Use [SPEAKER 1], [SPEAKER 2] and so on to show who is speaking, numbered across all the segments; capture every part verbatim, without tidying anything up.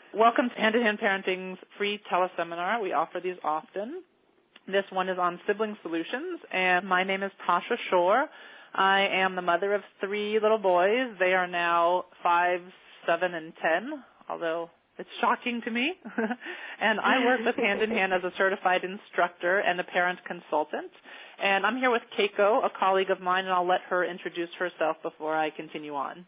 [SPEAKER 1] Welcome to Hand in Hand Parenting's free teleseminar. We offer these often. This one is on sibling solutions, and my name is Tasha Shore. I am the mother of three little boys. They are now five, seven, and ten, although it's shocking to me. And I work with Hand in Hand as a certified instructor and a parent consultant. And I'm here with Keiko, a colleague of mine, and I'll let her introduce herself before I continue on.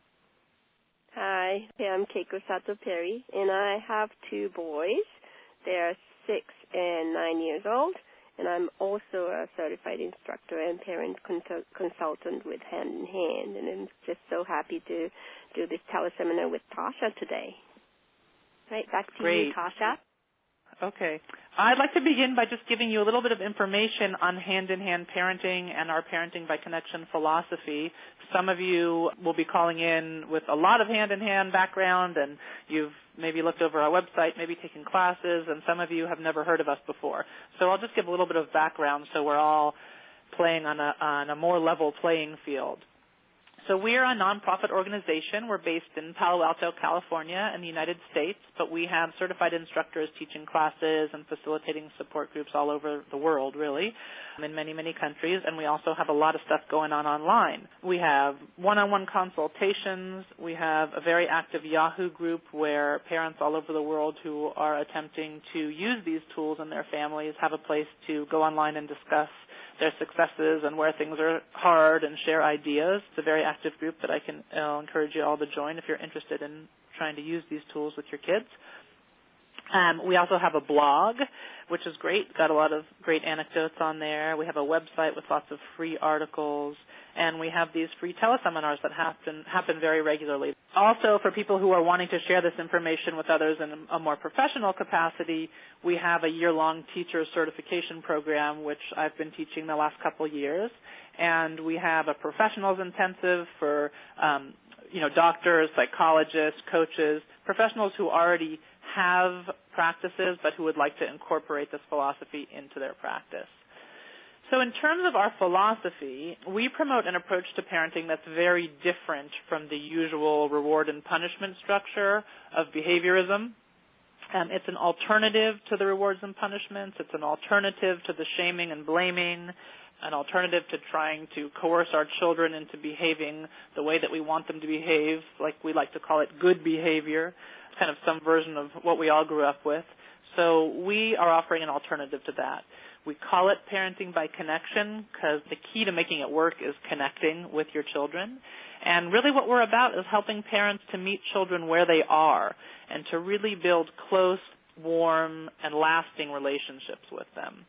[SPEAKER 2] Hi, I'm Keiko Sato Perry, and I have two boys. They are six and nine years old, and I'm also a certified instructor and parent con- consultant with Hand in Hand, and I'm just so happy to do this teleseminar with Tasha today. Right, back to
[SPEAKER 1] Great.
[SPEAKER 2] you, Tasha.
[SPEAKER 1] Okay. I'd like to begin by just giving you a little bit of information on hand-in-hand parenting and our Parenting by Connection philosophy. Some of you will be calling in with a lot of hand-in-hand background, and you've maybe looked over our website, maybe taken classes, and some of you have never heard of us before. So I'll just give a little bit of background so we're all playing on a, on a more level playing field. So we're a nonprofit organization. We're based in Palo Alto, California in the United States, but we have certified instructors teaching classes and facilitating support groups all over the world, really, in many, many countries, and we also have a lot of stuff going on online. We have one-on-one consultations. We have a very active Yahoo group where parents all over the world who are attempting to use these tools in their families have a place to go online and discuss their successes and where things are hard and share ideas. It's a very active group that I can uh, encourage you all to join if you're interested in trying to use these tools with your kids. Um, we also have a blog, which is great. Got a lot of great anecdotes on there. We have a website with lots of free articles, and we have these free teleseminars that happen happen very regularly. Also, for people who are wanting to share this information with others in a more professional capacity, we have a year-long teacher certification program, which I've been teaching the last couple years, and we have a professionals intensive for um, you know doctors, psychologists, coaches, professionals who already have practices but who would like to incorporate this philosophy into their practice. So in terms of our philosophy, we promote an approach to parenting that's very different from the usual reward and punishment structure of behaviorism. Um, it's an alternative to the rewards and punishments. It's an alternative to the shaming and blaming, an alternative to trying to coerce our children into behaving the way that we want them to behave, like we like to call it good behavior, kind of some version of what we all grew up with. So we are offering an alternative to that. We call it Parenting by Connection because the key to making it work is connecting with your children. And really what we're about is helping parents to meet children where they are and to really build close, warm, and lasting relationships with them.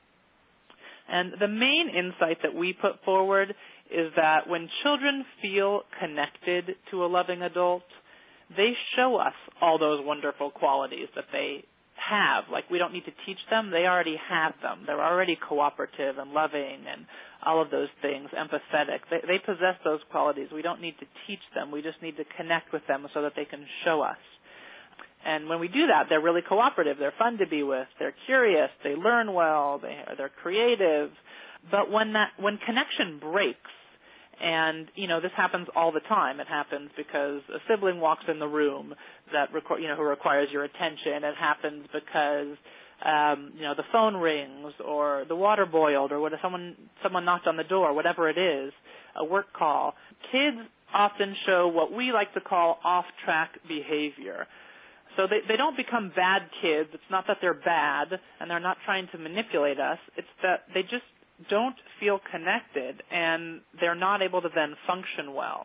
[SPEAKER 1] And the main insight that we put forward is that when children feel connected to a loving adult, they show us all those wonderful qualities that they have. Like, we don't need to teach them. They already have them. They're already cooperative and loving and all of those things, empathetic. They, they possess those qualities. We don't need to teach them. We just need to connect with them so that they can show us. And when we do that, they're really cooperative. They're fun to be with. They're curious. They learn well. They, they're creative. But when that when connection breaks, and, you know, this happens all the time. It happens because a sibling walks in the room that, requ- you know, who requires your attention. It happens because, um, you know, the phone rings or the water boiled or what, someone someone knocked on the door, whatever it is, a work call. Kids often show what we like to call off-track behavior. So they, they don't become bad kids. It's not that they're bad and they're not trying to manipulate us. It's that they just don't feel connected, and they're not able to then function well.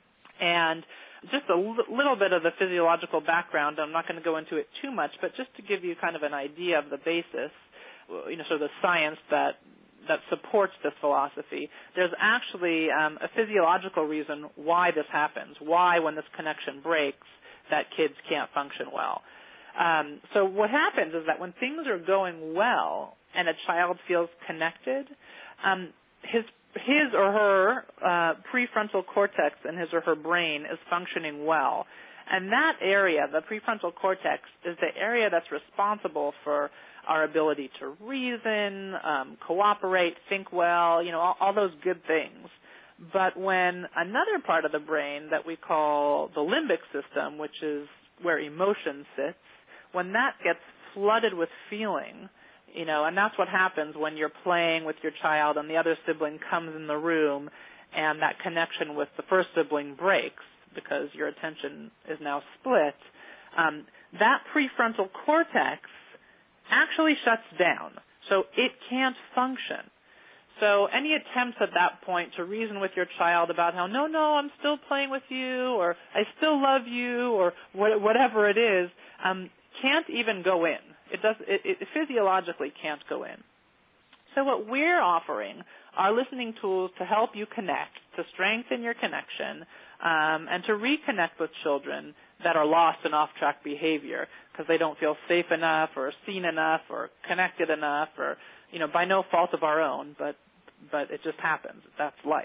[SPEAKER 1] And just a l- little bit of the physiological background, I'm not going to go into it too much, but just to give you kind of an idea of the basis, you know, so the science that that supports this philosophy, there's actually um, a physiological reason why this happens, why when this connection breaks that kids can't function well. Um, so what happens is that when things are going well and a child feels connected, um, his his or her uh, prefrontal cortex in his or her brain is functioning well. And that area, the prefrontal cortex, is the area that's responsible for our ability to reason, um, cooperate, think well, you know, all, all those good things. But when another part of the brain that we call the limbic system, which is where emotion sits, when that gets flooded with feeling, you know, and that's what happens when you're playing with your child and the other sibling comes in the room and that connection with the first sibling breaks because your attention is now split, um, that prefrontal cortex actually shuts down. So it can't function. So any attempts at that point to reason with your child about how, no, no, I'm still playing with you, or I still love you, or wh- whatever it is, um, can't even go in. It does. It, it physiologically can't go in. So what we're offering are listening tools to help you connect, to strengthen your connection, um, and to reconnect with children that are lost in off-track behavior because they don't feel safe enough or seen enough or connected enough or, you know, by no fault of our own, but but it just happens. That's life.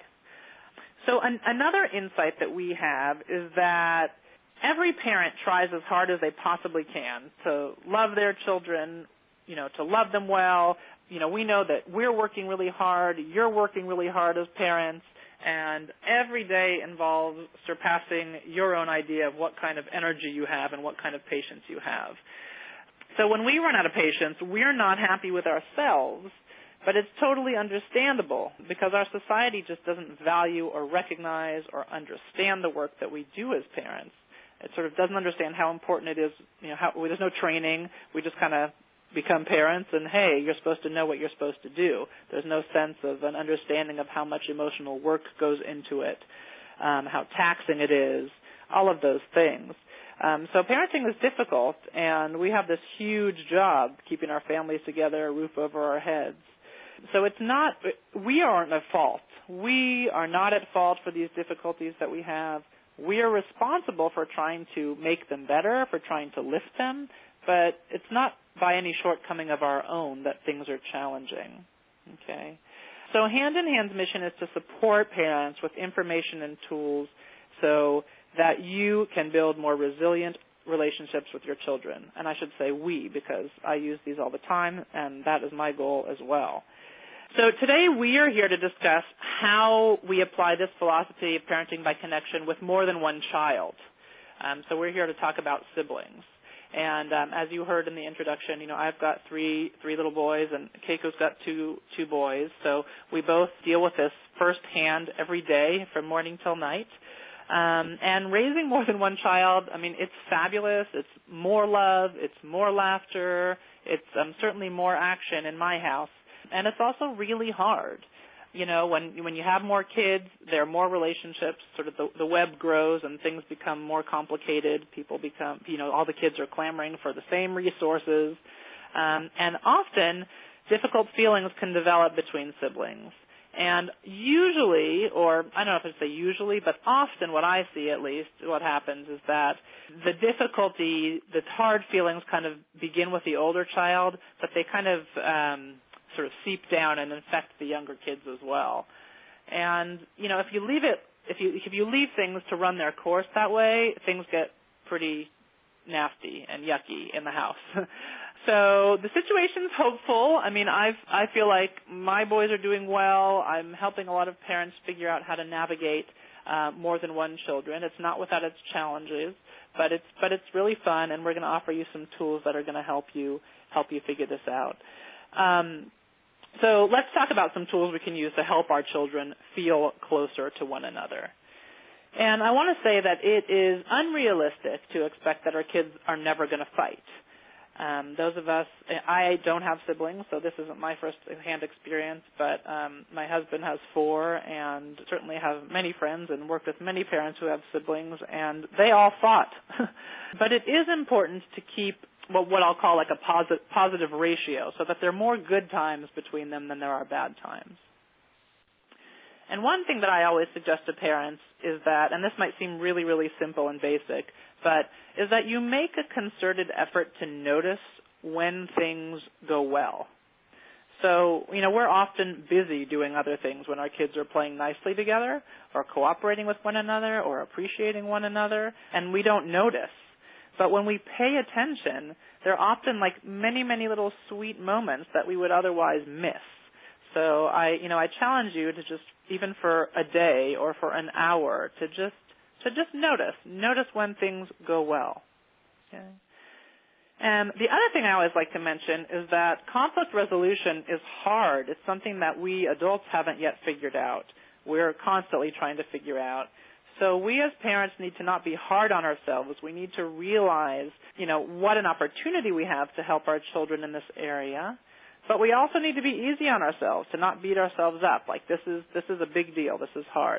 [SPEAKER 1] So an, another insight that we have is that every parent tries as hard as they possibly can to love their children, you know, to love them well. You know, we know that we're working really hard, you're working really hard as parents, and every day involves surpassing your own idea of what kind of energy you have and what kind of patience you have. So when we run out of patience, we're not happy with ourselves, but it's totally understandable because our society just doesn't value or recognize or understand the work that we do as parents. It sort of doesn't understand how important it is. You know, how, there's no training. We just kind of become parents and, hey, you're supposed to know what you're supposed to do. There's no sense of an understanding of how much emotional work goes into it, um, how taxing it is, all of those things. Um, so parenting is difficult, and we have this huge job keeping our families together, a roof over our heads. So it's not, we aren't at fault. We are not at fault for these difficulties that we have. We are responsible for trying to make them better, for trying to lift them, but it's not by any shortcoming of our own that things are challenging. Okay? So Hand in Hand's mission is to support parents with information and tools so that you can build more resilient relationships with your children. And I should say we, because I use these all the time, and that is my goal as well. So today we are here to discuss how we apply this philosophy of parenting by connection with more than one child. Um, so we're here to talk about siblings. And um, as you heard in the introduction, you know, I've got three three little boys, and Keiko's got two two boys. So we both deal with this firsthand every day from morning till night. Um, and raising more than one child, I mean, it's fabulous. It's more love. It's more laughter. It's um, certainly more action in my house. And it's also really hard. You know, when when you have more kids, there are more relationships. Sort of the, the web grows and things become more complicated. People become, you know, all the kids are clamoring for the same resources. Um, and often, difficult feelings can develop between siblings. And usually, or I don't know if I say usually, but often what I see at least, what happens is that the difficulty, the hard feelings kind of begin with the older child, but they kind of um, sort of seep down and infect the younger kids as well. And, you know, if you leave it, if you if you leave things to run their course that way, things get pretty nasty and yucky in the house. So the situation's hopeful. I mean, I've, I feel like my boys are doing well. I'm helping a lot of parents figure out how to navigate uh, more than one children. It's not without its challenges, but it's but it's really fun, and we're going to offer you some tools that are going to help you help you figure this out. Um, so let's talk about some tools we can use to help our children feel closer to one another. And I want to say that it is unrealistic to expect that our kids are never going to fight. Um, those of us, I don't have siblings, so this isn't my first-hand experience, but um, my husband has four and certainly have many friends and worked with many parents who have siblings, and they all fought. But it is important to keep what, what I'll call like a posit- positive ratio so that there are more good times between them than there are bad times. And one thing that I always suggest to parents is that, and this might seem really, really simple and basic, but is that you make a concerted effort to notice when things go well. So, you know, we're often busy doing other things when our kids are playing nicely together or cooperating with one another or appreciating one another, and we don't notice. But when we pay attention, there are often like many, many little sweet moments that we would otherwise miss. So I, you know, I challenge you to just, even for a day or for an hour, to just, to just notice, notice when things go well. Okay? And the other thing I always like to mention is that conflict resolution is hard. It's something that we adults haven't yet figured out. We're constantly trying to figure out. So we as parents need to not be hard on ourselves. We need to realize, you know, what an opportunity we have to help our children in this area. But we also need to be easy on ourselves, to not beat ourselves up. Like this is this is a big deal. This is hard.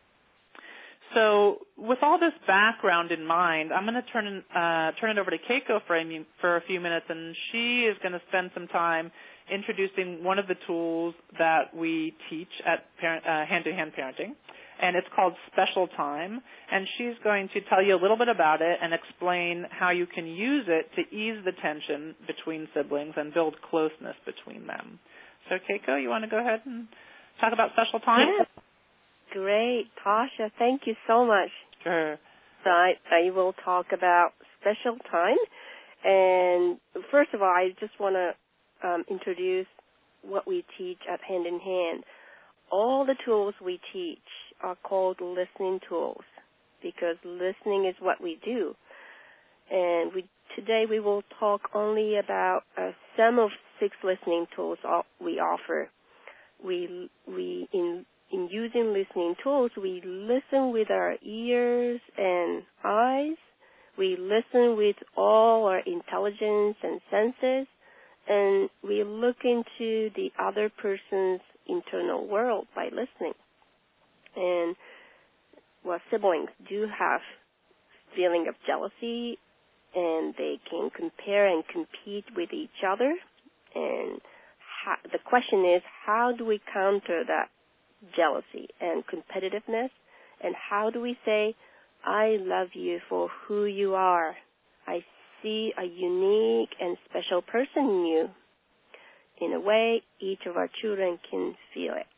[SPEAKER 1] So with all this background in mind, I'm going to turn uh, turn it over to Keiko for a, for a few minutes, and she is going to spend some time introducing one of the tools that we teach at parent, uh, hand-to-hand parenting, and it's called Special Time, and she's going to tell you a little bit about it and explain how you can use it to ease the tension between siblings and build closeness between them. So, Keiko, you want to go ahead and talk about Special Time?
[SPEAKER 2] Yeah. Great, Tasha. Thank you so much.
[SPEAKER 1] Sure.
[SPEAKER 2] So I, I will talk about Special Time. And first of all, I just want to um, introduce what we teach at Hand in Hand. All the tools we teach are called listening tools because listening is what we do. And we, today we will talk only about uh, some of six listening tools we offer. We, we in In using listening tools, we listen with our ears and eyes. We listen with all our intelligence and senses, and we look into the other person's internal world by listening. And well, siblings do have feeling of jealousy, and they can compare and compete with each other. And how, the question is, how do we counter that jealousy and competitiveness, and how do we say, I love you for who you are. I see a unique and special person in you. In a way, each of our children can feel it.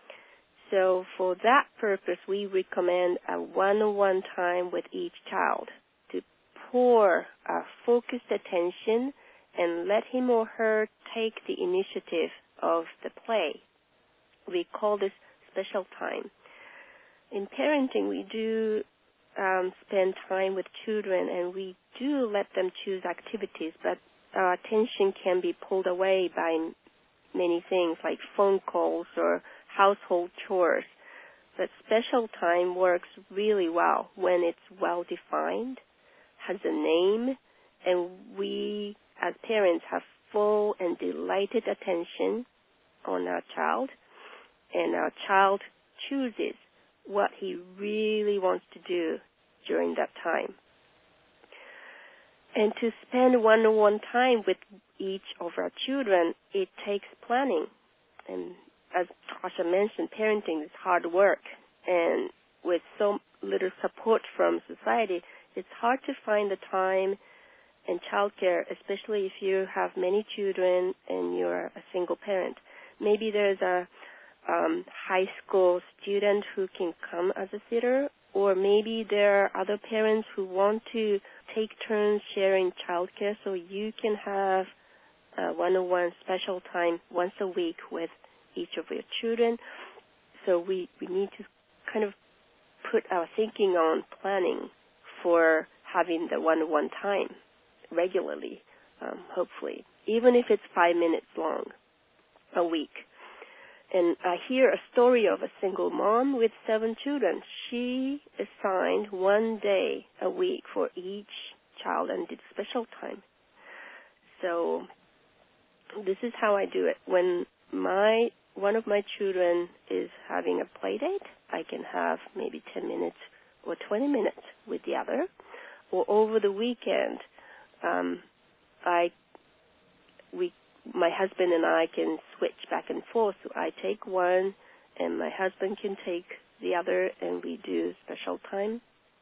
[SPEAKER 2] So for that purpose, we recommend a one-on-one time with each child to pour our focused attention and let him or her take the initiative of the play. We call this Special Time. In parenting, we do um, spend time with children, and we do let them choose activities, but our attention can be pulled away by many things like phone calls or household chores. But Special Time works really well when it's well-defined, has a name, and we as parents have full and delighted attention on our child, and our child chooses what he really wants to do during that time. And to spend one-on-one time with each of our children, it takes planning. And as Tasha mentioned, parenting is hard work. And with so little support from society, it's hard to find the time and childcare, especially if you have many children and you're a single parent. Maybe there's a um, high school student who can come as a sitter, or maybe there are other parents who want to take turns sharing childcare so you can have a one-on-one special time once a week with each of your children. So we, we need to kind of put our thinking on planning for having the one-on-one time regularly, um, hopefully, even if it's five minutes long a week. And I hear a story of a single mom with seven children. She assigned one day a week for each child and did special time. So this is how I do it. When my one of my children is having a play date, I can have maybe ten minutes or twenty minutes with the other. Or over the weekend, um, I we my husband and I can switch back and forth. So I take one, and my husband can take the other, and we do special time.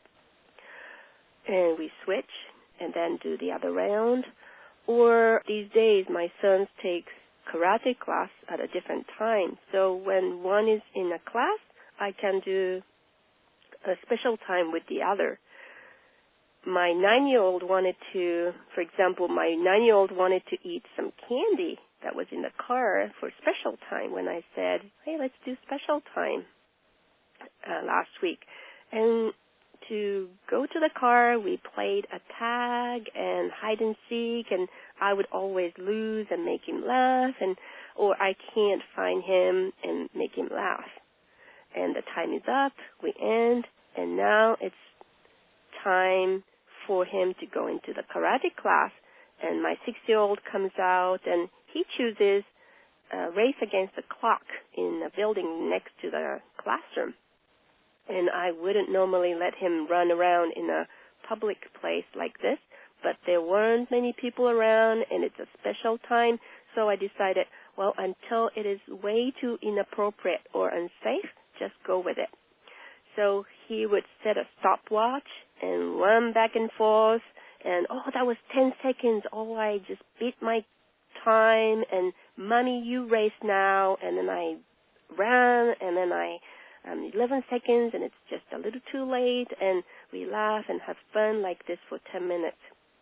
[SPEAKER 2] And we switch, and then do the other round. Or these days, my son takes karate class at a different time. So when one is in a class, I can do a special time with the other. My nine-year-old wanted to, for example, my nine-year-old wanted to eat some candy that was in the car for special time when I said, hey, let's do special time uh, last week. And to to go to the car. We played a tag and hide and seek, and I would always lose and make him laugh, and or I can't find him and make him laugh. And the time is up, we end, and now it's time for him to go into the karate class. And my six-year-old comes out, and he chooses a race against the clock in the building next to the classroom. And I wouldn't normally let him run around in a public place like this, but there weren't many people around, and it's a special time, so I decided, well, until it is way too inappropriate or unsafe, just go with it. So he would set a stopwatch and run back and forth, and, oh, that was ten seconds. Oh, I just beat my time, and, Mommy, you race now, and then I ran, and then I, um, eleven seconds, and it's just a little too late, and we laugh and have fun like this for ten minutes.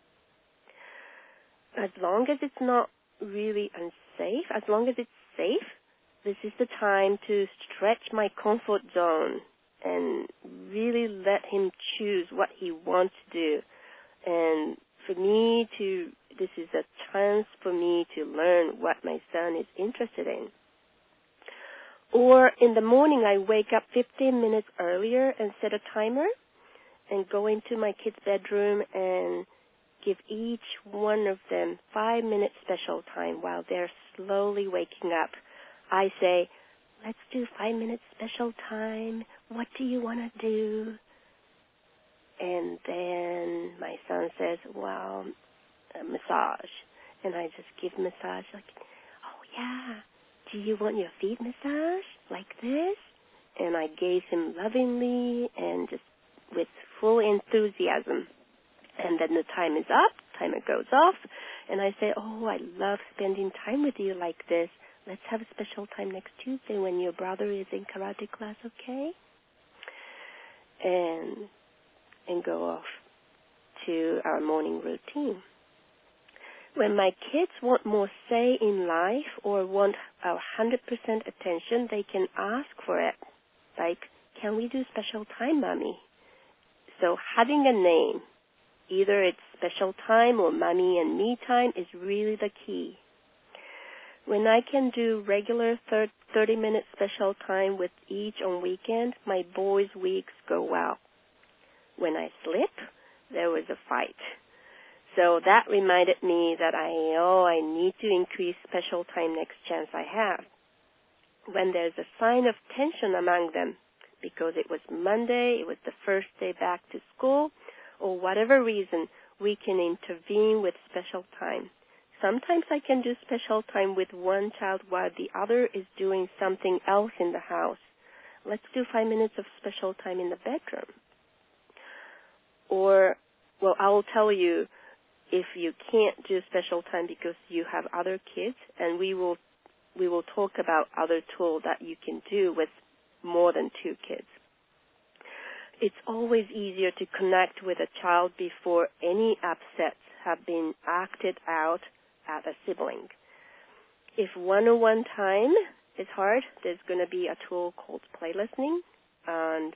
[SPEAKER 2] As long as it's not really unsafe, as long as it's safe, this is the time to stretch my comfort zone and really let him choose what he wants to do. And for me to, this is a chance for me to learn what my son is interested in. Or in the morning, I wake up fifteen minutes earlier and set a timer and go into my kid's bedroom and give each one of them five minutes special time while they're slowly waking up. I say, let's do five minutes special time. What do you want to do? And then my son says, well, a massage. And I just give massage like, oh, yeah. Do you want your feet massaged like this? And I gaze him lovingly and just with full enthusiasm. And then the time is up, timer goes off, and I say, oh, I love spending time with you like this. Let's have a special time next Tuesday when your brother is in karate class, okay? And and go off to our morning routine. When my kids want more say in life or want our one hundred percent attention, they can ask for it. Like, can we do special time, Mommy? So having a name, either it's special time or Mommy and me time, is really the key. When I can do regular thirty-minute special time with each on weekend, my boys' weeks go well. When I slip, there was a fight. So that reminded me that I, oh, I need to increase special time next chance I have. When there's a sign of tension among them, because it was Monday, it was the first day back to school, or whatever reason, we can intervene with special time. Sometimes I can do special time with one child while the other is doing something else in the house. Let's do five minutes of special time in the bedroom. Or, well, I will tell you if you can't do special time because you have other kids, and we will we will talk about other tools that you can do with more than two kids. It's always easier to connect with a child before any upsets have been acted out at a sibling. If one-on-one time is hard, there's going to be a tool called play listening. And,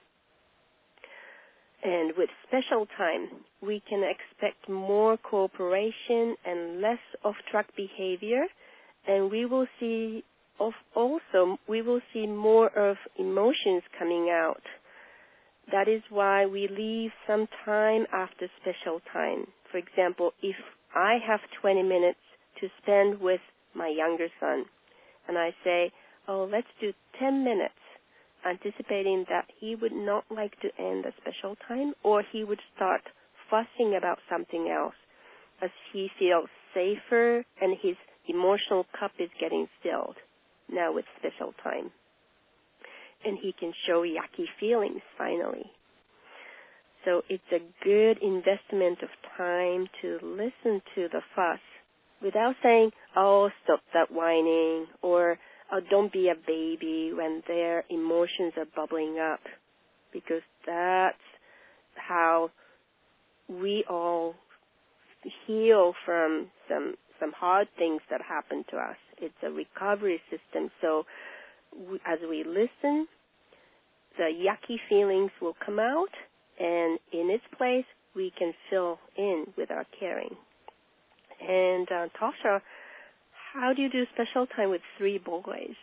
[SPEAKER 2] and with special time, we can expect more cooperation and less off-track behavior, and we will see of also we will see more of emotions coming out. That is why we leave some time after special time. For example, if I have twenty minutes to spend with my younger son, and I say, oh, let's do ten minutes, anticipating that he would not like to end the special time, or he would start fussing about something else as he feels safer and his emotional cup is getting filled now with special time. And he can show yucky feelings finally. So it's a good investment of time to listen to the fuss without saying, oh, stop that whining, or oh, don't be a baby when their emotions are bubbling up, because that's how we all heal from some some hard things that happen to us. It's a recovery system. So we, as we listen, the yucky feelings will come out, and in its place, we can fill in with our caring. And uh, Tasha, how do you do special time with three boys?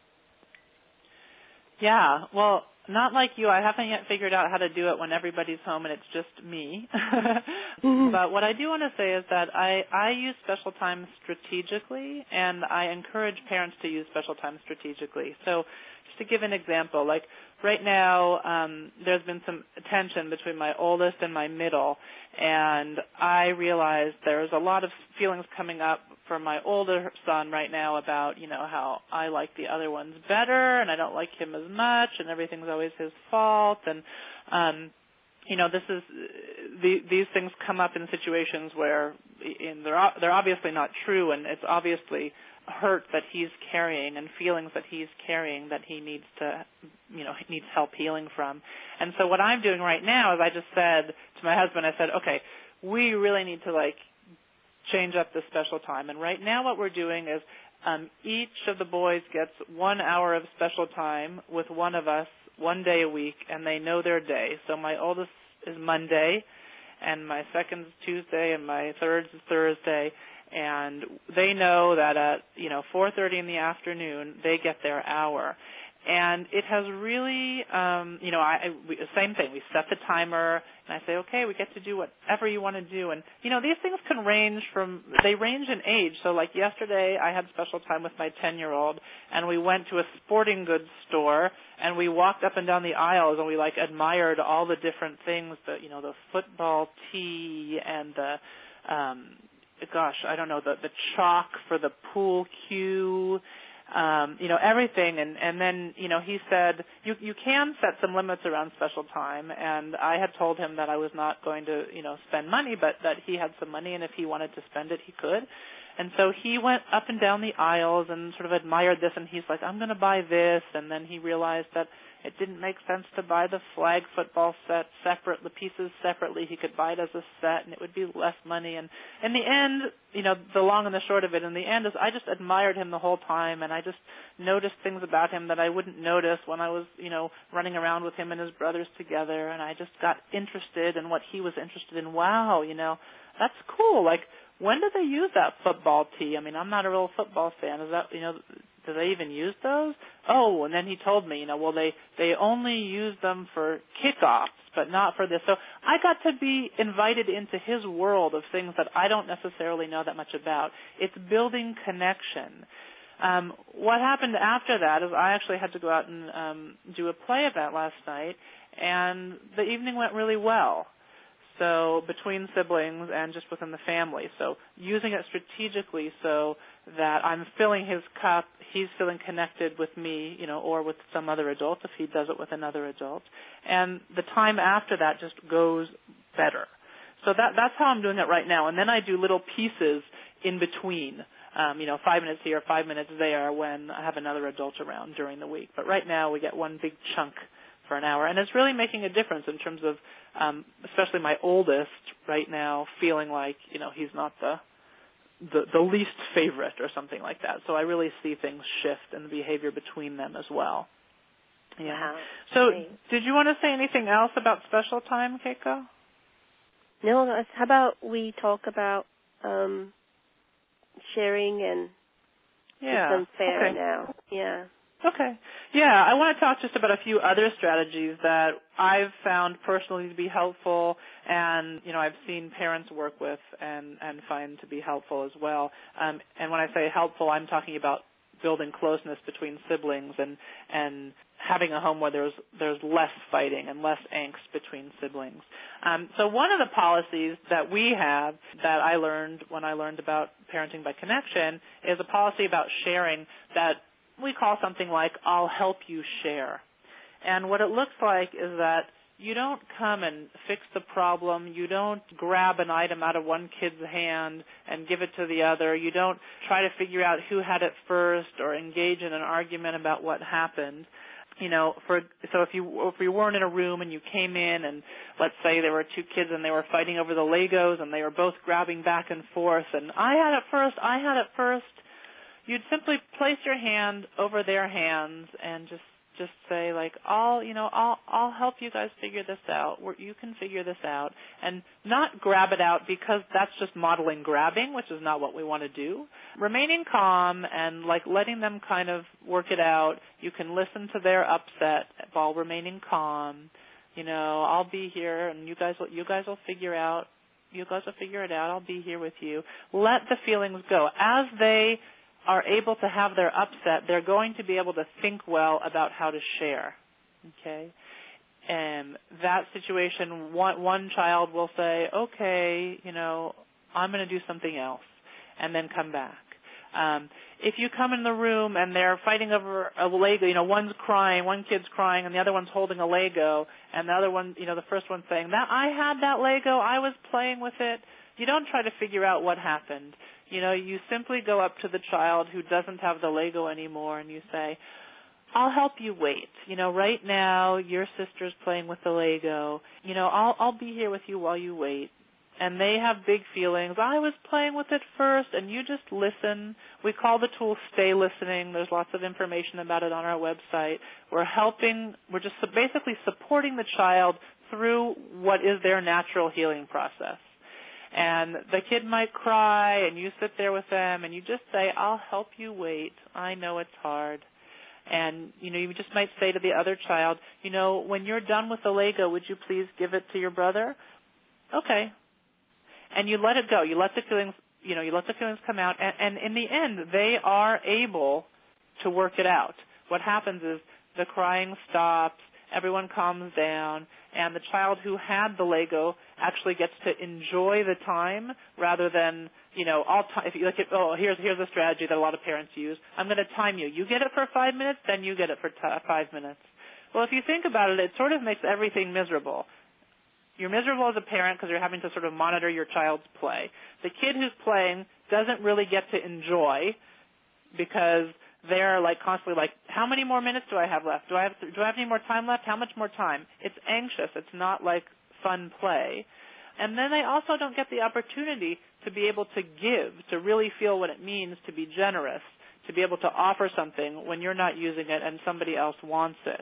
[SPEAKER 1] Yeah, well, not like you. I haven't yet figured out how to do it when everybody's home and it's just me.
[SPEAKER 2] Mm-hmm.
[SPEAKER 1] But what I do want to say is that I, I use special time strategically, and I encourage parents to use special time strategically. So just to give an example, like right now um, there's been some tension between my oldest and my middle, and I realized there's a lot of feelings coming up for my older son right now about, you know, how I like the other ones better and I don't like him as much and everything's always his fault. And, um, you know, this is, the, these things come up in situations where in, they're, they're obviously not true, and it's obviously hurt that he's carrying and feelings that he's carrying that he needs to, you know, needs help healing from. And so what I'm doing right now is I just said to my husband, I said, okay, we really need to, like, change up the special time. And right now what we're doing is um, each of the boys gets one hour of special time with one of us one day a week, and they know their day. So my oldest is Monday, and my second is Tuesday, and my third is Thursday. And they know that at, you know, four thirty in the afternoon, they get their hour. And it has really, um, you know, I, I we, same thing. We set the timer, and I say, okay, we get to do whatever you want to do. And, you know, these things can range from, they range in age. So, like yesterday, I had special time with my ten-year-old, and we went to a sporting goods store, and we walked up and down the aisles, and we, like, admired all the different things, the, you know, the football tee and the, um, gosh, I don't know, the, the chalk for the pool cue, Um, you know, everything. And, and then, you know, he said, you, you can set some limits around special time. And I had told him that I was not going to, you know, spend money, but that he had some money, and if he wanted to spend it, he could. And so he went up and down the aisles and sort of admired this, and he's like, I'm going to buy this. And then he realized that it didn't make sense to buy the flag football set separate, the pieces separately. He could buy it as a set, and it would be less money. And in the end, you know, the long and the short of it, in the end, is I just admired him the whole time, and I just noticed things about him that I wouldn't notice when I was, you know, running around with him and his brothers together, and I just got interested in what he was interested in. Wow, you know, that's cool. Like, when did they use that football tee? I mean, I'm not a real football fan. Is that, you know, do they even use those? Oh, and then he told me, you know, well, they, they only use them for kickoffs, but not for this. So I got to be invited into his world of things that I don't necessarily know that much about. It's building connection. Um, what happened after that is I actually had to go out and um, do a play event last night, and the evening went really well. So between siblings and just within the family. So using it strategically so that I'm filling his cup, he's feeling connected with me, you know, or with some other adult if he does it with another adult. And the time after that just goes better. So that that's how I'm doing it right now. And then I do little pieces in between, um, you know, five minutes here, five minutes there when I have another adult around during the week. But right now we get one big chunk for an hour. And it's really making a difference in terms of um, especially my oldest right now feeling like, you know, he's not the, the the least favorite or something like that. So I really see things shift in the behavior between them as well. Yeah.
[SPEAKER 2] Wow.
[SPEAKER 1] So
[SPEAKER 2] Great.
[SPEAKER 1] Did you want to say anything else about special time, Keiko?
[SPEAKER 2] No, that's, how about we talk about um, sharing and
[SPEAKER 1] yeah.
[SPEAKER 2] it's unfair
[SPEAKER 1] okay.
[SPEAKER 2] now. Yeah.
[SPEAKER 1] Okay. Yeah, I want to talk just about a few other strategies that I've found personally to be helpful and, you know, I've seen parents work with and, and find to be helpful as well. Um, and when I say helpful, I'm talking about building closeness between siblings and, and having a home where there's there's less fighting and less angst between siblings. Um, so one of the policies that we have that I learned when I learned about parenting by connection is a policy about sharing that we call something like, I'll help you share. And what it looks like is that you don't come and fix the problem. You don't grab an item out of one kid's hand and give it to the other. You don't try to figure out who had it first or engage in an argument about what happened. You know, for so if you if you weren't in a room and you came in and let's say there were two kids and they were fighting over the Legos and they were both grabbing back and forth and I had it first, I had it first, you'd simply place your hand over their hands and just just say like, I'll, you know, I'll, I'll help you guys figure this out. We're, you can figure this out, and not grab it out, because that's just modeling grabbing, which is not what we want to do. Remaining calm and like letting them kind of work it out. You can listen to their upset while remaining calm. You know, I'll be here, and you guys will, you guys will figure out. You guys will figure it out. I'll be here with you. Let the feelings go. As they are able to have their upset, they're going to be able to think well about how to share. Okay? And that situation, one, one child will say, okay, you know, I'm going to do something else, and then come back. Um, if you come in the room and they're fighting over a Lego, you know, one's crying, one kid's crying, and the other one's holding a Lego, and the other one, you know, the first one's saying, that I had that Lego, I was playing with it. You don't try to figure out what happened. You know, you simply go up to the child who doesn't have the Lego anymore, and you say, I'll help you wait. You know, right now your sister's playing with the Lego. You know, I'll I'll be here with you while you wait. And they have big feelings. I was playing with it first, and you just listen. We call the tool Stay Listening. There's lots of information about it on our website. We're helping, we're just basically supporting the child through what is their natural healing process. And the kid might cry, and you sit there with them, and you just say, I'll help you wait. I know it's hard. And, you know, you just might say to the other child, you know, when you're done with the Lego, would you please give it to your brother? Okay. And you let it go. You let the feelings, you know, you let the feelings come out. And, and in the end, they are able to work it out. What happens is the crying stops, everyone calms down, and the child who had the Lego actually gets to enjoy the time rather than, you know, all time. If you look at, oh, here's here's a strategy that a lot of parents use. I'm going to time you. You get it for five minutes, then you get it for t- five minutes. Well, if you think about it, it sort of makes everything miserable. You're miserable as a parent because you're having to sort of monitor your child's play. The kid who's playing doesn't really get to enjoy because they're like constantly like, how many more minutes do I have left? Do I have do I have any more time left? How much more time? It's anxious. It's not like fun play. And then they also don't get the opportunity to be able to give, to really feel what it means to be generous, to be able to offer something when you're not using it and somebody else wants it.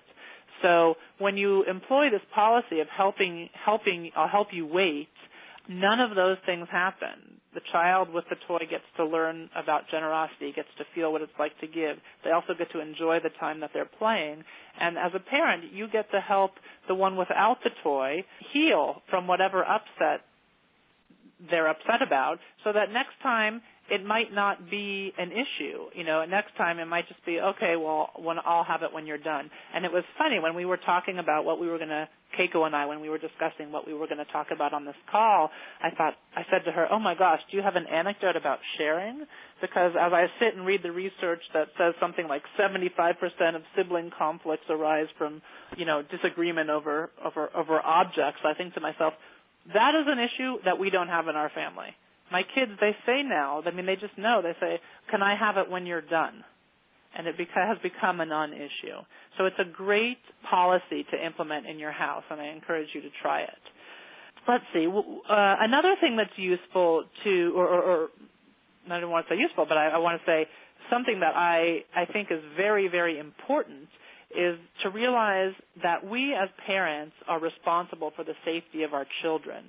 [SPEAKER 1] So when you employ this policy of helping, helping, I'll help you wait, none of those things happen. The child with the toy gets to learn about generosity, gets to feel what it's like to give. They also get to enjoy the time that they're playing. And as a parent, you get to help the one without the toy heal from whatever upset they're upset about, so that next time it might not be an issue. You know, next time it might just be, okay, well, when I'll have it when you're done. And it was funny when we were talking about what we were going to, Keiko and I, when we were discussing what we were going to talk about on this call, I thought, I said to her, oh my gosh, do you have an anecdote about sharing? Because as I sit and read the research that says something like seventy-five percent of sibling conflicts arise from, you know, disagreement over, over, over objects, I think to myself, that is an issue that we don't have in our family. My kids, they say now, I mean, they just know, they say, can I have it when you're done? And it beca- has become a non-issue. So it's a great policy to implement in your house, and I encourage you to try it. Let's see. Uh, another thing that's useful to, or, or, or I don't want to say useful, but I, I want to say something that I, I think is very, very important is to realize that we as parents are responsible for the safety of our children.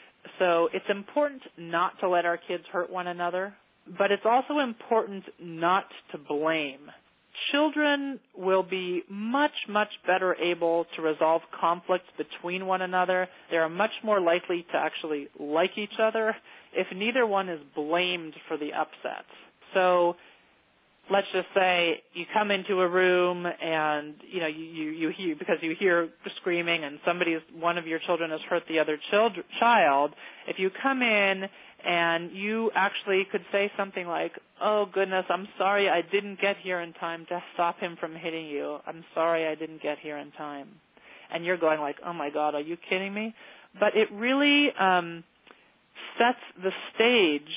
[SPEAKER 1] So it's important not to let our kids hurt one another, but it's also important not to blame. Children will be much, much better able to resolve conflicts between one another. They are much more likely to actually like each other if neither one is blamed for the upsets. So let's just say you come into a room and, you know, you, you, you hear, because you hear screaming and somebody's, one of your children has hurt the other child, child, if you come in and you actually could say something like, oh goodness, I'm sorry I didn't get here in time to stop him from hitting you. I'm sorry I didn't get here in time. And you're going like, oh my God, are you kidding me? But it really um, sets the stage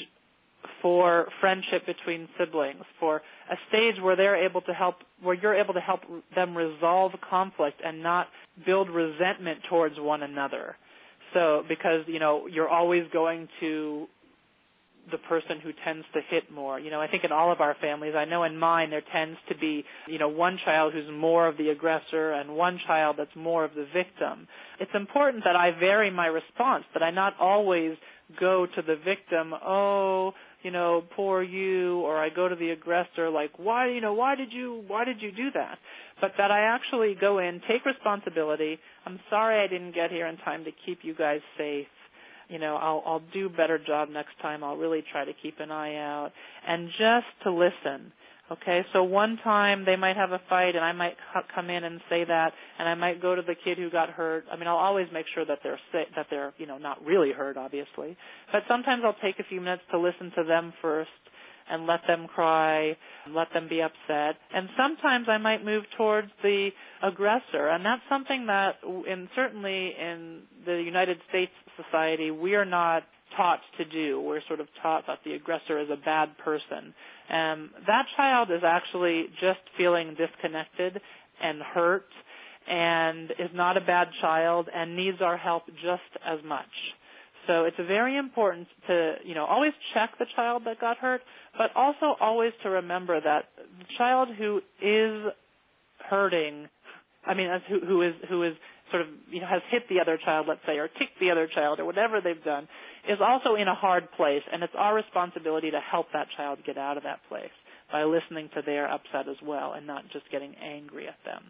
[SPEAKER 1] for friendship between siblings, for a stage where they're able to help, where you're able to help them resolve conflict and not build resentment towards one another. So, because, you know, you're always going to the person who tends to hit more. You know, I think in all of our families, I know in mine there tends to be, you know, one child who's more of the aggressor and one child that's more of the victim. It's important that I vary my response, that I not always go to the victim, oh, you know, poor you, or I go to the aggressor like, why, you know, why did you, why did you do that? But that I actually go in, take responsibility. I'm sorry I didn't get here in time to keep you guys safe. You know, I'll, I'll do a better job next time. I'll really try to keep an eye out. And just to listen. Okay, so one time they might have a fight and I might come in and say that, and I might go to the kid who got hurt. I mean, I'll always make sure that they're sick, that they're, you know, not really hurt, obviously. But sometimes I'll take a few minutes to listen to them first and let them cry, and let them be upset. And sometimes I might move towards the aggressor, and that's something that, in certainly in the United States society, we are not taught to do. We're sort of taught that the aggressor is a bad person. Um, that child is actually just feeling disconnected and hurt and is not a bad child and needs our help just as much. So it's very important to, you know, always check the child that got hurt, but also always to remember that the child who is hurting, I mean, as who, who is who is sort of, you know, has hit the other child, let's say, or kicked the other child, or whatever they've done, is also in a hard place, and it's our responsibility to help that child get out of that place by listening to their upset as well and not just getting angry at them.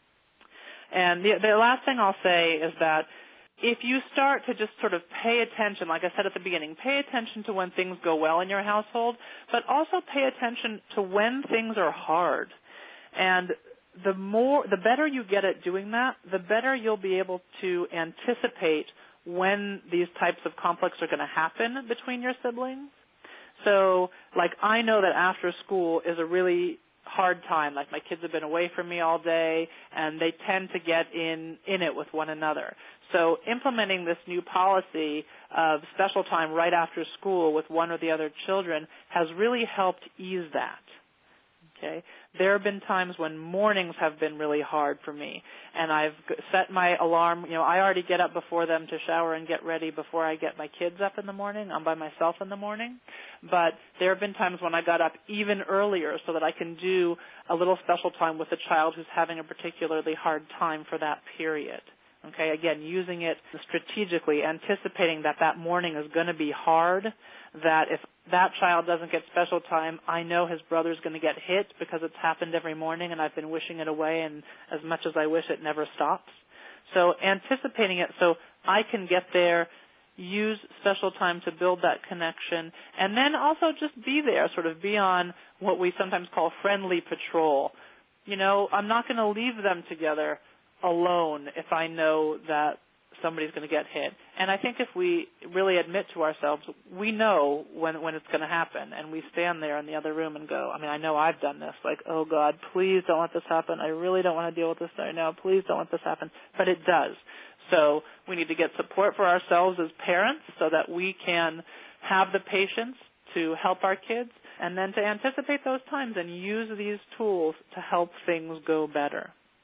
[SPEAKER 1] And the, the last thing I'll say is that if you start to just sort of pay attention, like I said at the beginning, pay attention to when things go well in your household, but also pay attention to when things are hard. And the more, the better you get at doing that, the better you'll be able to anticipate when these types of conflicts are going to happen between your siblings. So, like, I know that after school is a really hard time. Like, my kids have been away from me all day, and they tend to get in, in it with one another. So implementing this new policy of special time right after school with one or the other children has really helped ease that. Okay. There have been times when mornings have been really hard for me, and I've set my alarm. You know, I already get up before them to shower and get ready before I get my kids up in the morning. I'm by myself in the morning. But there have been times when I got up even earlier so that I can do a little special time with a child who's having a particularly hard time for that period. Okay, again, using it strategically, anticipating that that morning is going to be hard, that if that child doesn't get special time, I know his brother's going to get hit because it's happened every morning and I've been wishing it away, and as much as I wish, it never stops. So anticipating it so I can get there, use special time to build that connection, and then also just be there, sort of be on what we sometimes call friendly patrol. You know, I'm not going to leave them together alone if I know that somebody's going to get hit. And I think if we really admit to ourselves, we know when when it's going to happen, and we stand there in the other room and go, I mean, I know I've done this, like, oh, God, please don't let this happen. I really don't want to deal with this right now. Please don't let this happen. But it does. So we need to get support for ourselves as parents so that we can have the patience to help our kids, and then to anticipate those times and use these tools to help things go better.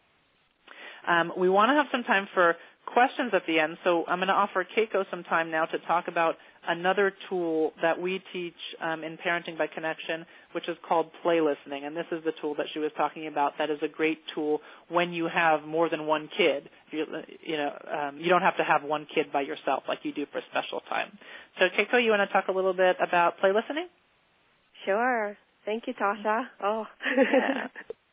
[SPEAKER 1] Um, we want to have some time for questions at the end, so I'm going to offer Keiko some time now to talk about another tool that we teach um, in Parenting by Connection, which is called play listening. And this is the tool that she was talking about that is a great tool when you have more than one kid. You, you know, um, you don't have to have one kid by yourself like you do for special time. So, Keiko, you want to talk a little bit about play listening?
[SPEAKER 2] Sure. Thank you, Tasha. Oh.
[SPEAKER 1] Yeah.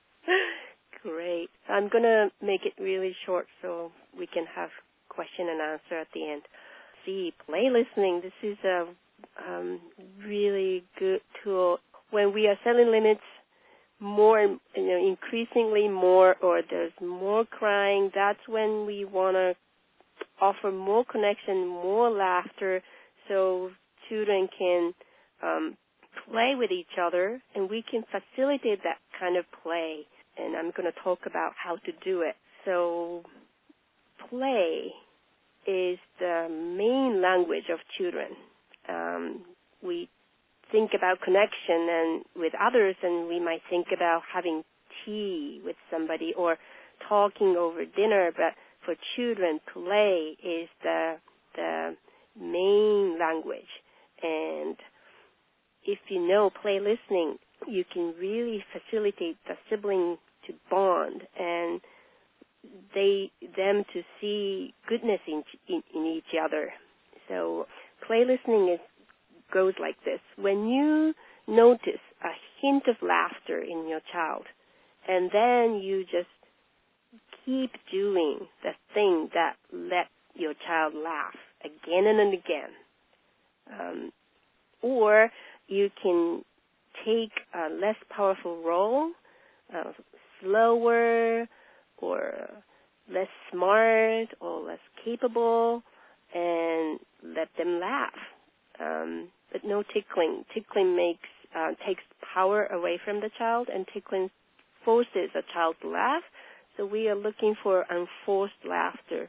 [SPEAKER 2] Great. I'm going to make it really short so we can have question and answer at the end. See, play listening, this is a um, really good tool. When we are setting limits, more, you know, increasingly more, or there's more crying, that's when we want to offer more connection, more laughter, so children can um, play with each other, and we can facilitate that kind of play. And I'm going to talk about how to do it. So play is the main language of children. Um, we think about connection and with others, and we might think about having tea with somebody or talking over dinner. But for children, play is the the main language. And if you know play listening, you can really facilitate the sibling to bond and they them to see goodness in in, in each other. So play listening is goes like this. When you notice a hint of laughter in your child, and then you just keep doing the thing that let your child laugh again and again. Um, or you can take a less powerful role, uh, slower or less smart or less capable, and let them laugh. Um, but no tickling. Tickling makes uh, takes power away from the child, and tickling forces a child to laugh. So we are looking for unforced laughter.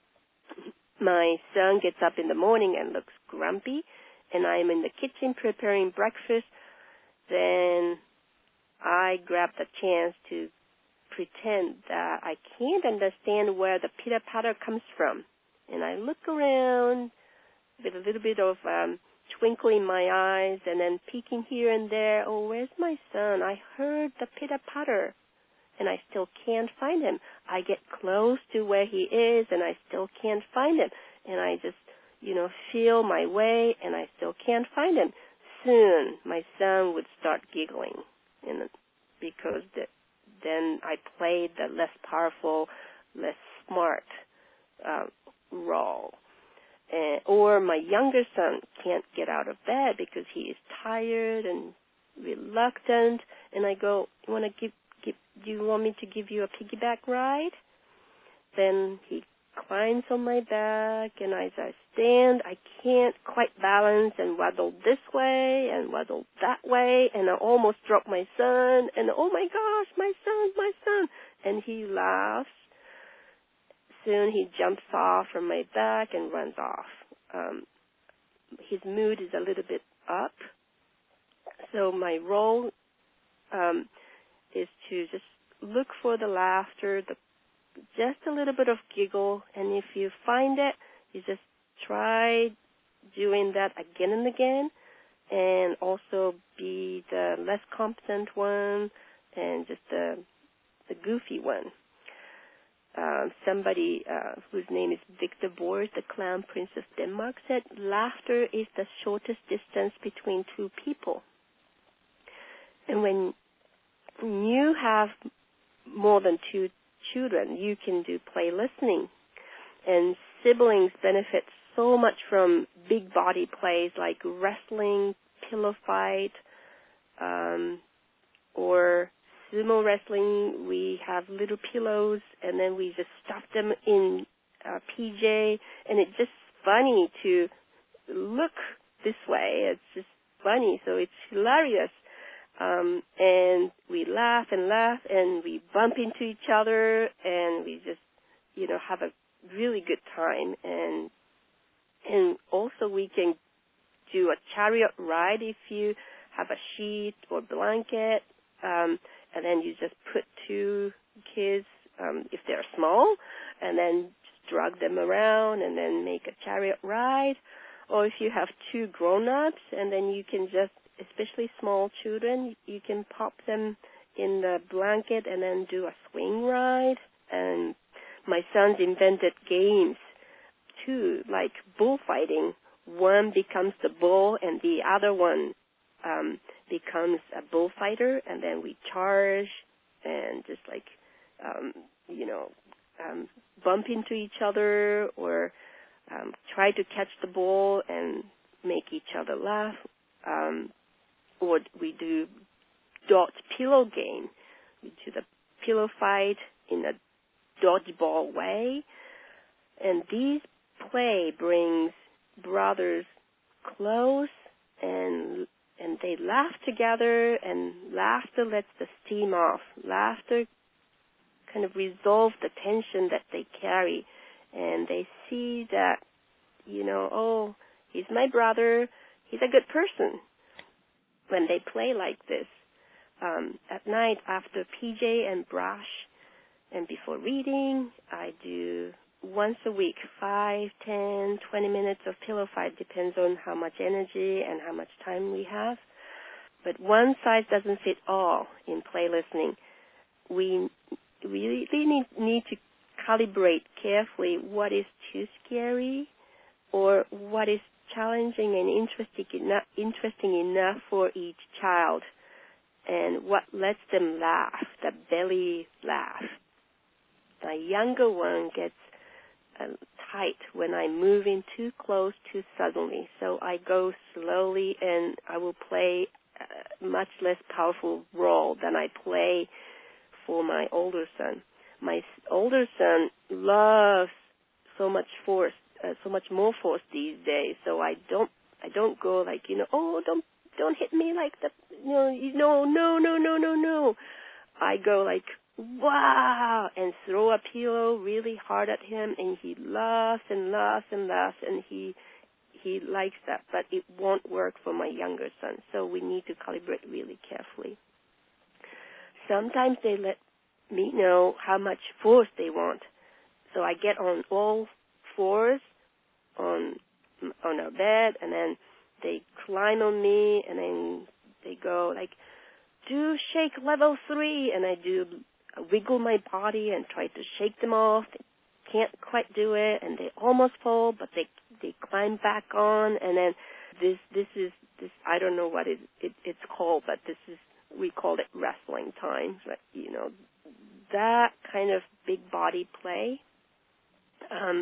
[SPEAKER 2] My son gets up in the morning and looks grumpy, and I'm in the kitchen preparing breakfast. Then I grab the chance to pretend that I can't understand where the pitter-patter comes from. And I look around with a little bit of um, twinkle in my eyes and then peeking here and there. Oh, where's my son? I heard the pitter-patter, and I still can't find him. I get close to where he is, and I still can't find him. And I just, you know, feel my way, and I still can't find him. Soon, my son would start giggling, and because the, then I played the less powerful, less smart uh, role. Uh, or my younger son can't get out of bed because he is tired and reluctant, and I go, you want to give, give, do you want me to give you a piggyback ride? Then he climbs on my back, and as I stand, I can't quite balance and waddle this way and waddle that way, and I almost drop my son, and oh my gosh, my son, my son, and he laughs. Soon he jumps off from my back and runs off. Um, his mood is a little bit up, so my role um, is to just look for the laughter, the just a little bit of giggle, and if you find it, you just try doing that again and again, and also be the less competent one and just the the goofy one. Uh, somebody uh, whose name is Victor Borge, the Clown Prince of Denmark, said, laughter is the shortest distance between two people. And when you have more than two children, you can do play listening. And siblings benefit so much from big body plays like wrestling, pillow fight, um, or sumo wrestling. We have little pillows, and then we just stuff them in uh, P J, and it's just funny to look this way. It's just funny, so it's hilarious. Um, and we laugh and laugh, and we bump into each other, and we just, you know, have a really good time. And and also we can do a chariot ride if you have a sheet or blanket, um, and then you just put two kids, um, if they're small, and then just drag them around and then make a chariot ride. Or if you have two grown-ups, and then you can just, especially small children, you can pop them in the blanket and then do a swing ride. And my sons invented games, too, like bullfighting. One becomes the bull, and the other one um, becomes a bullfighter, and then we charge and just like, um, you know, um, bump into each other or um, try to catch the bull and make each other laugh. Um, or we do dodge pillow game. We do the pillow fight in a dodgeball way. And these play brings brothers close, and and they laugh together, and laughter lets the steam off. Laughter kind of resolves the tension that they carry, and they see that, you know, oh, he's my brother, he's a good person. When they play like this, um, at night after P J and brush and before reading, I do once a week, five, ten, twenty minutes of pillow fight, depends on how much energy and how much time we have. but one size doesn't fit all in play listening. We we really need, need to calibrate carefully what is too scary or what is challenging and interesting enough, interesting enough for each child, and what lets them laugh, the belly laugh. The younger one gets uh, tight when I move in too close too suddenly, so I go slowly and I will play a much less powerful role than I play for my older son. My older son loves so much force, uh, so much more force these days. So I don't, I don't go like, you know, oh, don't, don't hit me like that. You know, you know, no, no, no, no, no. I go like, wow, and throw a pillow really hard at him, and he laughs and laughs and laughs, and he, he likes that. But it won't work for my younger son. So we need to calibrate really carefully. Sometimes they let me know how much force they want. So I get on all fours on on our bed, and then they climb on me, and then they go like, do shake level three, and I do I wiggle my body and try to shake them off. They can't quite do it, and they almost fall, but they they climb back on, and then this this is this I don't know what it, it it's called, but this is we call it wrestling time. But, you know, that kind of big body play. Um,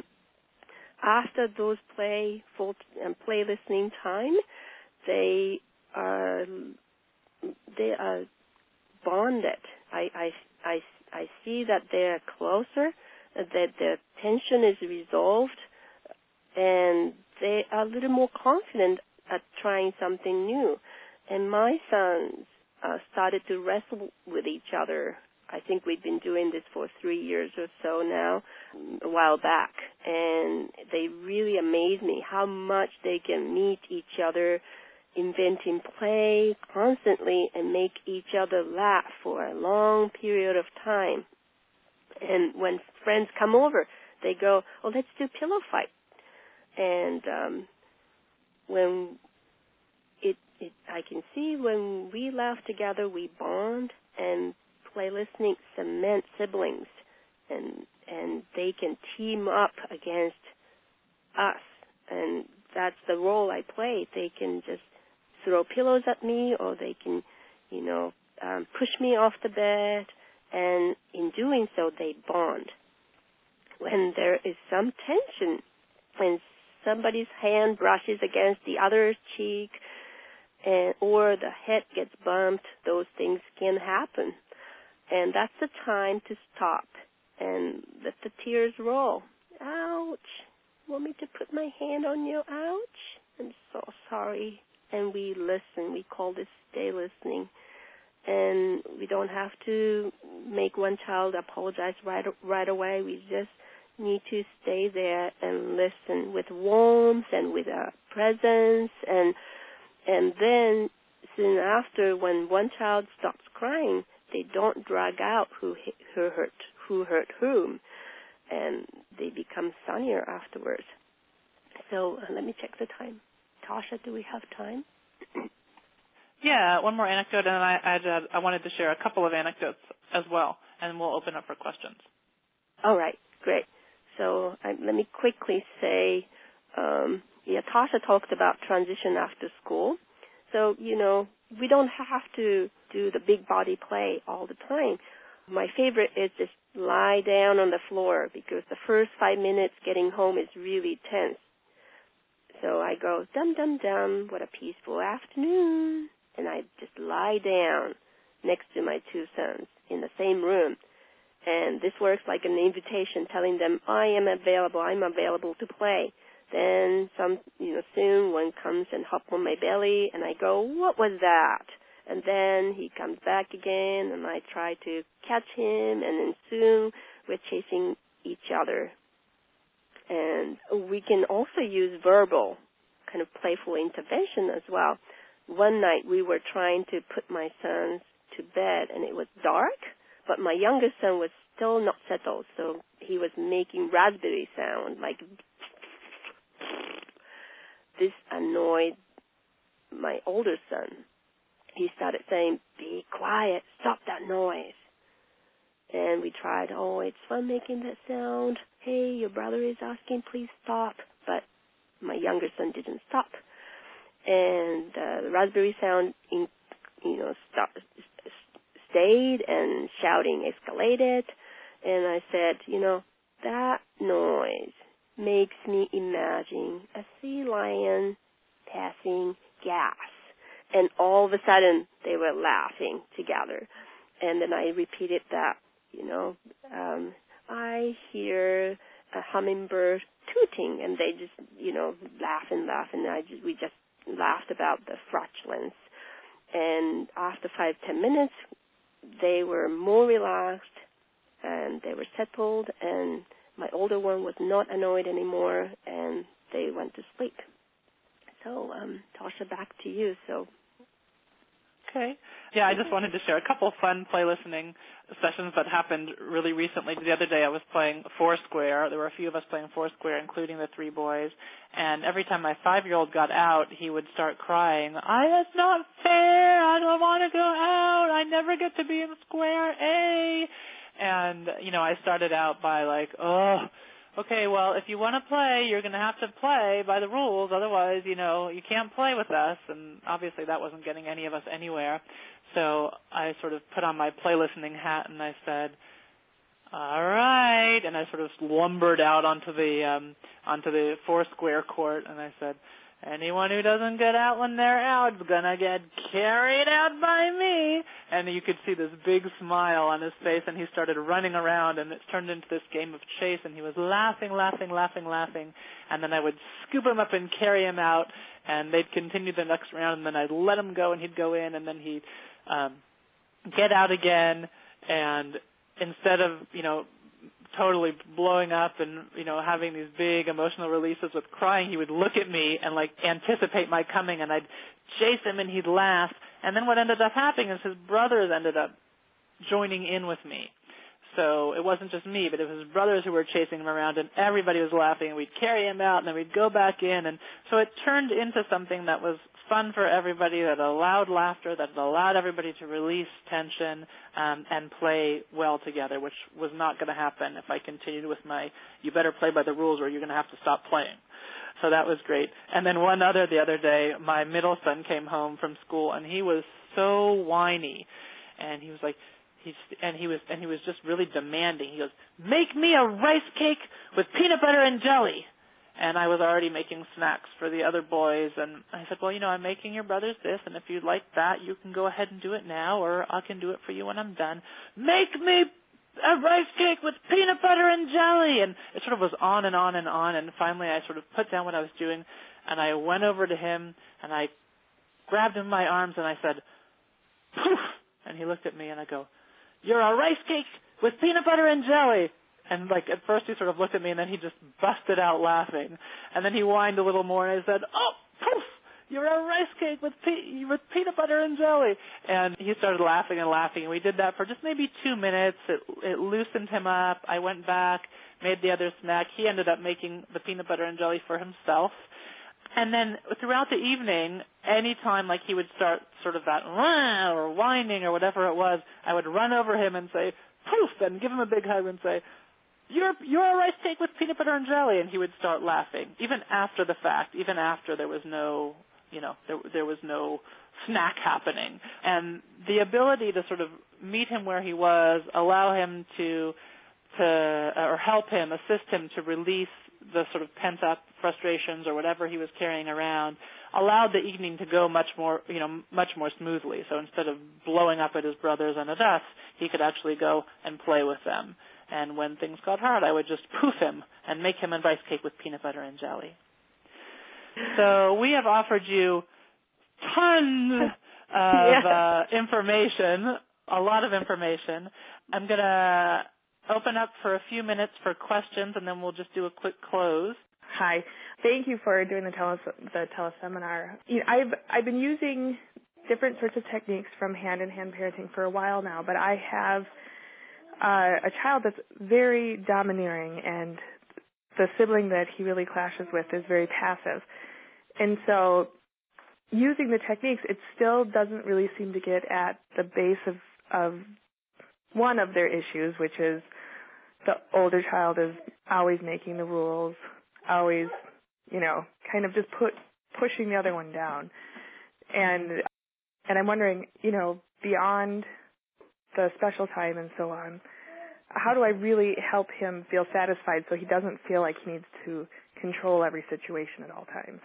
[SPEAKER 2] after those play full and play listening time, they are they are bonded. I I I I see that they're closer, that their tension is resolved, and they are a little more confident at trying something new. And my sons uh, started to wrestle with each other. I think we've been doing this for three years or so now, a while back, and they really amaze me how much they can meet each other, inventing play constantly, and make each other laugh for a long period of time. And when friends come over, they go, oh, let's do pillow fight. And um, when it, it, I can see when we laugh together, we bond, and play listening cement siblings, and and they can team up against us, and that's the role I play. They can just throw pillows at me, or they can, you know, um, push me off the bed, and in doing so, they bond. When there is some tension, when somebody's hand brushes against the other's cheek, and or the head gets bumped, those things can happen. And that's the time to stop and let the tears roll. Ouch. Want me to put my hand on you? Ouch. I'm so sorry. And we listen. We call this stay listening. And we don't have to make one child apologize right right away. We just need to stay there and listen with warmth and with a presence. And and then soon after, when one child stops crying, they don't drag out who who hurt who hurt whom, and they become sunnier afterwards. So uh, let me check the time. Tasha, do we have time?
[SPEAKER 1] Yeah, one more anecdote, and I I'd, uh, I wanted to share a couple of anecdotes as well, and we'll open up for questions.
[SPEAKER 2] All right, great. So uh, let me quickly say, um, yeah, Tasha talked about transition after school. So, you know, we don't have to do the big body play all the time. My favorite is just lie down on the floor, because the first five minutes getting home is really tense. So I go, dum, dum, dum, what a peaceful afternoon. And I just lie down next to my two sons in the same room. And this works like an invitation, telling them, I am available, I'm available to play. Then some, you know, soon one comes and hops on my belly, and I go, what was that? And then he comes back again, and I try to catch him, and then soon we're chasing each other. And we can also use verbal, kind of playful intervention as well. One night we were trying to put my sons to bed, and it was dark, but my youngest son was still not settled, so he was making raspberry sound, like this annoyed my older son. he started saying, "Be quiet, stop that noise." And we tried, "Oh, it's fun making that sound. Hey, your brother is asking, please stop." But my younger son didn't stop. And uh, the raspberry sound, in, you know, stop, stayed, and shouting escalated. And I said, you know, that noise makes me imagine a sea lion passing gas. And all of a sudden, they were laughing together. And then I repeated that, you know, um, I hear a hummingbird tooting, and they just, you know, laugh and laugh, and I just, we just laughed about the flatulence. And after five, ten minutes, they were more relaxed, and they were settled, and my older one was not annoyed anymore, and they went to sleep. So, um, Tasha, back to you. So.
[SPEAKER 1] Okay. Yeah, I just wanted to share a couple fun play listening sessions that happened really recently. The other day I was playing Foursquare. There were a few of us playing Foursquare, including the three boys. And every time my five-year-old got out, he would start crying, "I, it's not fair. I don't want to go out. I never get to be in square A." And, you know, I started out by like, oh, okay, well, if you want to play, you're going to have to play by the rules. Otherwise, you know, you can't play with us. And obviously that wasn't getting any of us anywhere. So I sort of put on my play listening hat and I said, all right. And I sort of lumbered out onto the, um, onto the Foursquare court and I said, anyone who doesn't get out when they're out is going to get carried out by me. And you could see this big smile on his face, and he started running around, and it turned into this game of chase, and he was laughing, laughing, laughing, laughing. And then I would scoop him up and carry him out, and they'd continue the next round, and then I'd let him go, and he'd go in, and then he'd um, get out again, and instead of, you know, totally blowing up and, you know, having these big emotional releases with crying, he would look at me and, like, anticipate my coming, and I'd chase him, and he'd laugh. And then what ended up happening is his brothers ended up joining in with me. So it wasn't just me, but it was his brothers who were chasing him around, and everybody was laughing, and we'd carry him out, and then we'd go back in. And so it turned into something that was fun for everybody, that allowed laughter, that allowed everybody to release tension um, and play well together, which was not going to happen if I continued with my, you better play by the rules or you're going to have to stop playing. So that was great. And then one other, the other day, my middle son came home from school, and he was so whiny. And he was like, he's, and he was, and he was just really demanding. He goes, "Make me a rice cake with peanut butter and jelly." And I was already making snacks for the other boys. And I said, well, you know, I'm making your brothers this, and if you'd like that, you can go ahead and do it now, or I can do it for you when I'm done. Make me a rice cake with peanut butter and jelly. And it sort of was on and on and on. And finally I sort of put down what I was doing, and I went over to him, and I grabbed him in my arms, and I said, "Poof!" And he looked at me, and I go, "You're a rice cake with peanut butter and jelly." And, like, at first he sort of looked at me, and then he just busted out laughing. And then he whined a little more, and I said, "Oh, poof, you're a rice cake with, pe- with peanut butter and jelly." And he started laughing and laughing, and we did that for just maybe two minutes. It, it loosened him up. I went back, made the other snack. He ended up making the peanut butter and jelly for himself. And then throughout the evening, any time, like, he would start sort of that wah or whining or whatever it was, I would run over him and say, "Poof," and give him a big hug and say, You're you're a rice cake with peanut butter and jelly," and he would start laughing, even after the fact, even after there was no, you know, there there was no snack happening. And the ability to sort of meet him where he was, allow him to, to or help him, assist him to release the sort of pent-up frustrations or whatever he was carrying around, allowed the evening to go much more, you know, much more smoothly. So instead of blowing up at his brothers and at us, he could actually go and play with them. And when things got hard, I would just poof him and make him a rice cake with peanut butter and jelly. So we have offered you tons of yeah. uh, information, a lot of information. I'm going to open up for a few minutes for questions, and then we'll just do a quick close.
[SPEAKER 3] Hi. Thank you for doing the tele the teleseminar. You know, I've I've been using different sorts of techniques from hand-in-hand parenting for a while now, but I have uh, a child that's very domineering, and the sibling that he really clashes with is very passive. And so using the techniques, it still doesn't really seem to get at the base of, of one of their issues, which is the older child is always making the rules, always, you know, kind of just put pushing the other one down. And and I'm wondering, you know, beyond the special time and so on, how do I really help him feel satisfied so he doesn't feel like he needs to control every situation at all times?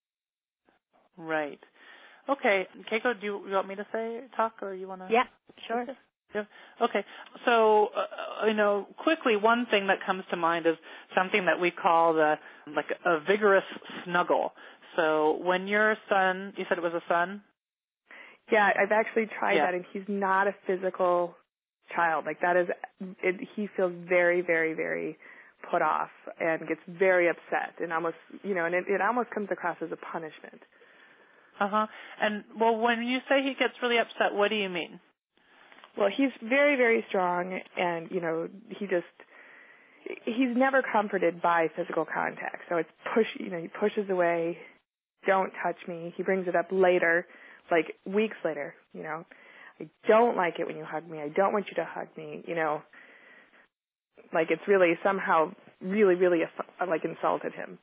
[SPEAKER 1] Right. Okay. Keiko, do you, you want me to say talk, or you want to?
[SPEAKER 2] Yeah, sure.
[SPEAKER 1] Yeah. Okay. So, uh, you know, quickly, one thing that comes to mind is something that we call the like a vigorous snuggle. So, when your son, you said it was a son?
[SPEAKER 3] Yeah, I've actually tried
[SPEAKER 1] yeah.
[SPEAKER 3] that, and he's not a physical child. Like that is, it, he feels very, very, very put off and gets very upset, and almost, you know, and it, it almost comes across as a punishment.
[SPEAKER 1] Uh huh. And well, when you say he gets really upset, what do you mean?
[SPEAKER 3] Well, he's very, very strong, and you know, he just he's never comforted by physical contact. So it's push, you know, he pushes away, don't touch me. He brings it up later, like weeks later, you know. I don't like it when you hug me. I don't want you to hug me, you know. Like it's really somehow really, really like insulted him.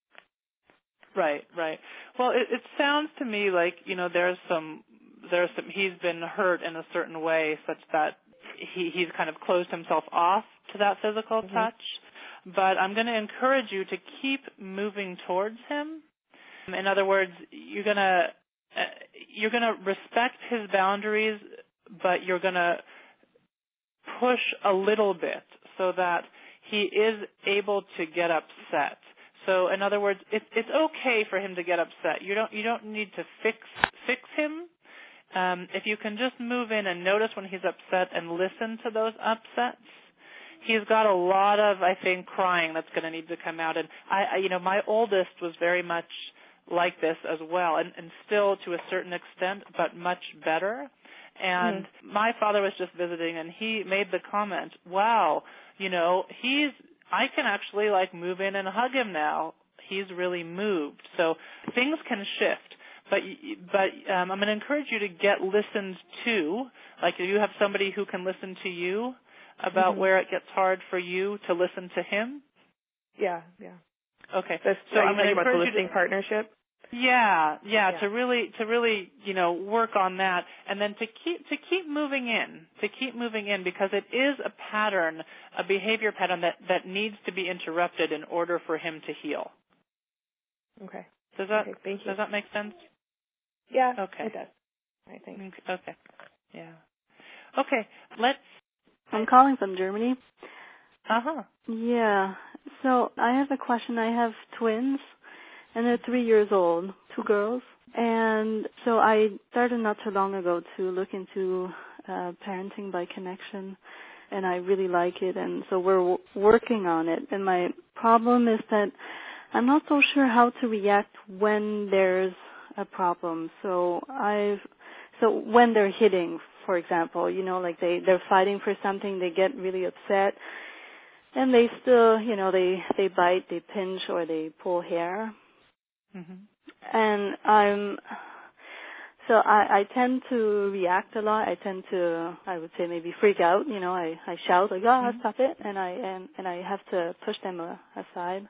[SPEAKER 1] Right, right. Well, it, it sounds to me like, you know, there's some, there's some, he's been hurt in a certain way such that he, he's kind of closed himself off to that physical
[SPEAKER 3] mm-hmm.
[SPEAKER 1] touch. But I'm going to encourage you to keep moving towards him. In other words, you're going to, uh, you're going to respect his boundaries, but you're going to push a little bit so that he is able to get upset. So, in other words, it, it's okay for him to get upset. You don't you don't need to fix fix him. Um, if you can just move in and notice when he's upset and listen to those upsets, he's got a lot of, I think, crying that's going to need to come out. And I, I, you know, my oldest was very much like this as well, and, and still to a certain extent, but much better. And mm. my father was just visiting, and he made the comment, "Wow, you know, he's." I can actually, like, move in and hug him now. He's really moved. So things can shift. But but um, I'm going to encourage you to get listened to. Like, do you have somebody who can listen to you about mm-hmm. where it gets hard for you to listen to him?
[SPEAKER 3] Yeah, yeah.
[SPEAKER 1] Okay.
[SPEAKER 3] That's,
[SPEAKER 1] so I'm going to encourage
[SPEAKER 3] about the listening
[SPEAKER 1] you to,
[SPEAKER 3] partnership?
[SPEAKER 1] Yeah, yeah,
[SPEAKER 3] yeah,
[SPEAKER 1] to really, to really, you know, work on that, and then to keep, to keep moving in, to keep moving in, because it is a pattern, a behavior pattern that, that needs to be interrupted in order for him to heal.
[SPEAKER 3] Okay.
[SPEAKER 1] Does that,
[SPEAKER 3] okay, thank you.
[SPEAKER 1] does that make sense?
[SPEAKER 3] Yeah,
[SPEAKER 1] okay.
[SPEAKER 3] it does. I think.
[SPEAKER 1] Okay. Yeah. Okay. Let's.
[SPEAKER 4] I'm calling from Germany.
[SPEAKER 1] Uh huh.
[SPEAKER 4] Yeah. So I have a question. I have twins. And they're three years old, two girls. And so I started not too long ago to look into uh, parenting by connection, and I really like it. And so we're w- working on it. And my problem is that I'm not so sure how to react when there's a problem. So I've so when they're hitting, for example, you know, like they they're fighting for something, they get really upset, and they still, you know, they they bite, they pinch, or they pull hair. Mm-hmm. And I'm, so I, I tend to react a lot. I tend to, I would say maybe freak out. You know, I, I shout like, "Oh, mm-hmm. stop it!" And I and, and I have to push them uh, aside.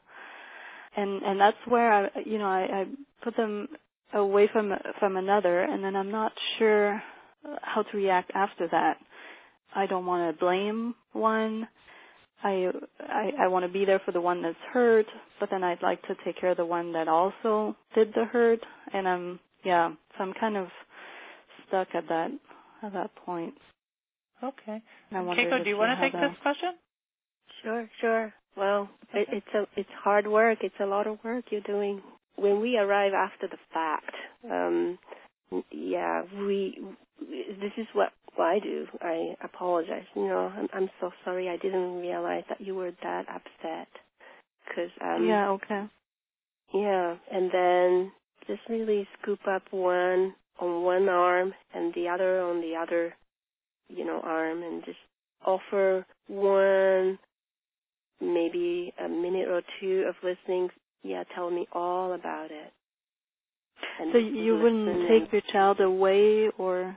[SPEAKER 4] And and that's where I, you know, I, I put them away from from another, and then I'm not sure how to react after that. I don't want to blame one. I, I I want to be there for the one that's hurt, but then I'd like to take care of the one that also did the hurt, and I'm yeah, so I'm kind of stuck at that at that point.
[SPEAKER 1] Okay.
[SPEAKER 4] Keiko,
[SPEAKER 1] do you want to take this question?
[SPEAKER 2] Sure, sure. Well, it, it's a it's hard work. It's a lot of work you're doing. When we arrive after the fact, um, yeah, we. This is what I do. I apologize. You know, I'm, I'm so sorry. I didn't realize that you were that upset. Cause, um,
[SPEAKER 4] yeah, okay.
[SPEAKER 2] Yeah, and then just really scoop up one on one arm and the other on the other, you know, arm, and just offer one, maybe a minute or two of listening. Yeah, tell me all about it. And
[SPEAKER 4] so you wouldn't take your child away or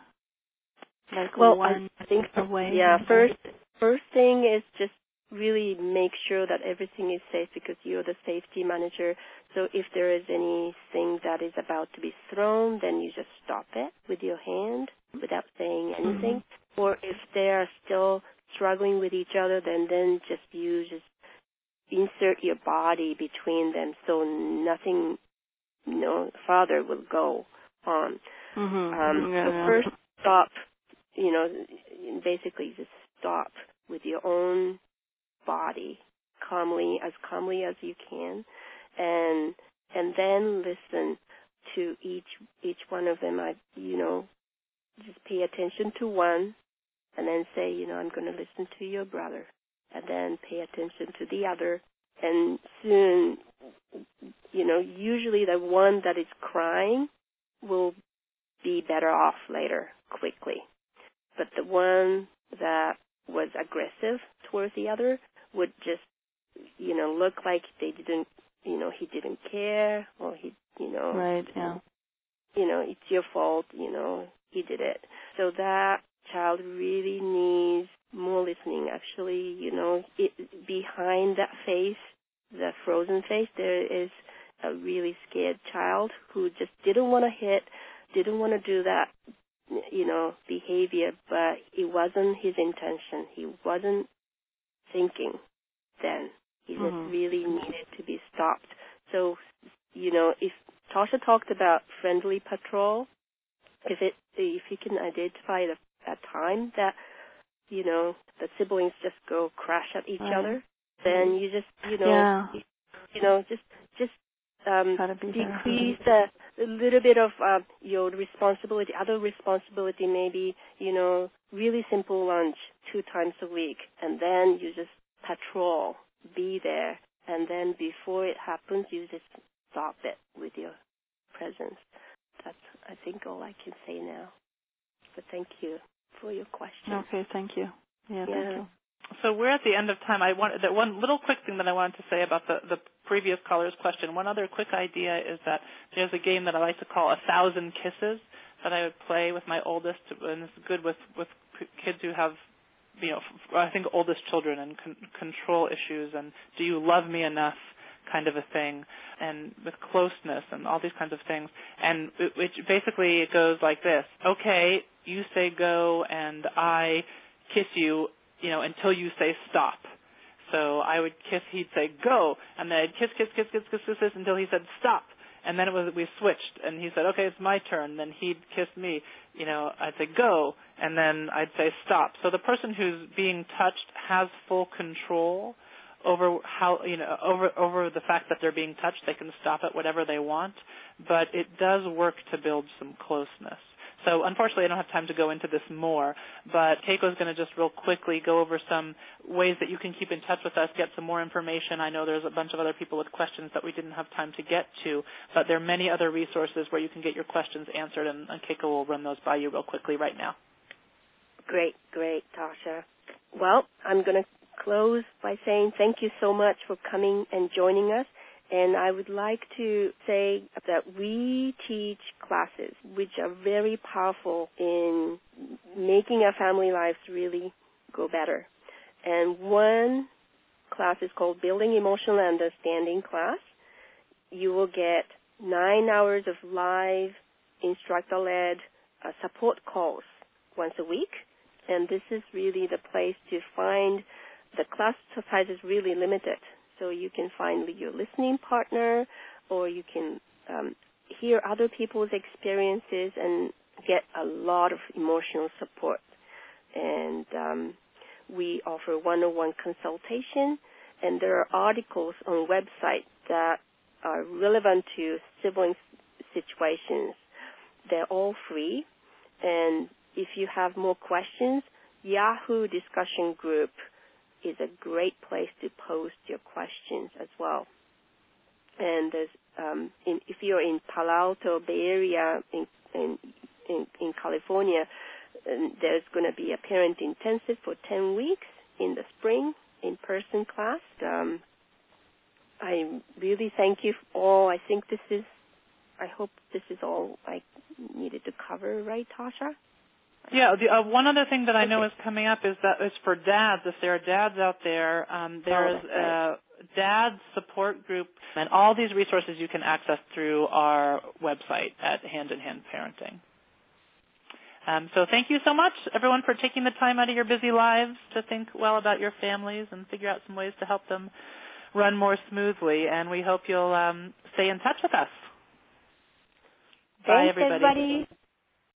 [SPEAKER 4] like
[SPEAKER 2] well,
[SPEAKER 4] one
[SPEAKER 2] I think
[SPEAKER 4] away?
[SPEAKER 2] Yeah, first first thing is just really make sure that everything is safe because you're the safety manager. So if there is anything that is about to be thrown, then you just stop it with your hand without saying anything. Mm-hmm. Or if they are still struggling with each other, then then just you just insert your body between them so nothing, you know, farther will go on.
[SPEAKER 4] Mm-hmm.
[SPEAKER 2] Um,
[SPEAKER 4] yeah,
[SPEAKER 2] so
[SPEAKER 4] yeah.
[SPEAKER 2] first stop, you know, basically just stop with your own body calmly, as calmly as you can, and and then listen to each each one of them. I, you know, just pay attention to one, and then say, you know, I'm going to listen to your brother, and then pay attention to the other, and soon, you know, usually the one that is crying will be better off later, quickly, but the one that was aggressive towards the other would just, you know, look like they didn't, you know, he didn't care, or he, you know,
[SPEAKER 4] right, yeah,
[SPEAKER 2] you know, it's your fault, you know, he did it. So that child really needs more listening. Actually, you know, it, behind that face, the frozen face, there is a really scared child who just didn't want to hit, didn't want to do that, you know, behavior, but it wasn't his intention. He wasn't thinking then. He just mm-hmm. really needed to be stopped. So, you know, if Tasha talked about friendly patrol, if it if you can identify the, a time that, you know, the siblings just go crash at each right. other, then you just, you know,
[SPEAKER 4] yeah.
[SPEAKER 2] you, you know, just just um, decrease
[SPEAKER 4] there.
[SPEAKER 2] the, a little bit of uh, your responsibility. Other responsibility, maybe, you know, really simple lunch two times a week, and then you just patrol, be there, and then before it happens, you just stop it with your presence. That's, I think, all I can say now. But thank you for your question.
[SPEAKER 4] Okay, thank you. Yeah,
[SPEAKER 2] yeah.
[SPEAKER 4] thank you.
[SPEAKER 1] So we're at the end of time. I want that one little quick thing that I wanted to say about the, the previous caller's question. One other quick idea is that there's a game that I like to call A Thousand Kisses that I would play with my oldest, and it's good with, with kids who have, you know, I think oldest children and con- control issues and do you love me enough kind of a thing, and with closeness and all these kinds of things. And it, which basically it goes like this. Okay, you say go and I kiss you, you know, until you say stop. So I would kiss, he'd say go, and then I'd kiss, kiss, kiss, kiss, kiss, kiss, kiss until he said stop. And then it was we switched, and he said, okay, it's my turn. Then he'd kiss me, you know, I'd say go, and then I'd say stop. So the person who's being touched has full control over how, you know, over over the fact that they're being touched. They can stop it whatever they want, but it does work to build some closeness. So unfortunately, I don't have time to go into this more, but Keiko's going to just real quickly go over some ways that you can keep in touch with us, get some more information. I know there's a bunch of other people with questions that we didn't have time to get to, but there are many other resources where you can get your questions answered, and, and Keiko will run those by you real quickly right now.
[SPEAKER 2] Great, great, Tasha. Well, I'm going to close by saying thank you so much for coming and joining us. And I would like to say that we teach classes which are very powerful in making our family lives really go better. And one class is called Building Emotional Understanding class. You will get nine hours of live instructor-led uh, support calls once a week. And this is really the place to find. The class size is really limited. So you can find your listening partner, or you can um, hear other people's experiences and get a lot of emotional support. And um, we offer one-on-one consultation, and there are articles on website that are relevant to sibling situations. They're all free. And if you have more questions, Yahoo discussion group is a great place to post your questions as well. And there's, um, in, if you're in Palo Alto Bay Area in in, in, in California, there's going to be a parent intensive for ten weeks in the spring, in-person class. Um, I really thank you all. I think this is I hope this is all I needed to cover, right, Tasha?
[SPEAKER 1] Yeah, the, uh, one other thing that I know
[SPEAKER 2] okay.
[SPEAKER 1] is coming up is that is for dads. If there are dads out there, um, there
[SPEAKER 2] oh,
[SPEAKER 1] is
[SPEAKER 2] right.
[SPEAKER 1] a dad support group, and all these resources you can access through our website at Hand in Hand Parenting. Um, so thank you so much, everyone, for taking the time out of your busy lives to think well about your families and figure out some ways to help them run more smoothly. And we hope you'll um, stay in touch with us.
[SPEAKER 2] Thanks,
[SPEAKER 1] Bye, everybody.
[SPEAKER 2] everybody.